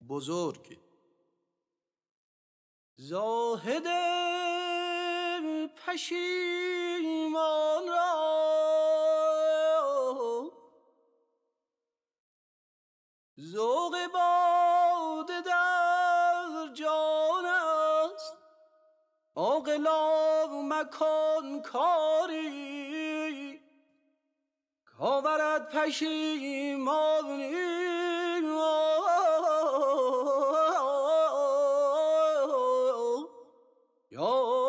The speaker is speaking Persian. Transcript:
بزرگ. زاهد پشیمان را ذوق باده در جان است. عاقلا مکن کاری کآورد پشیمانی. یا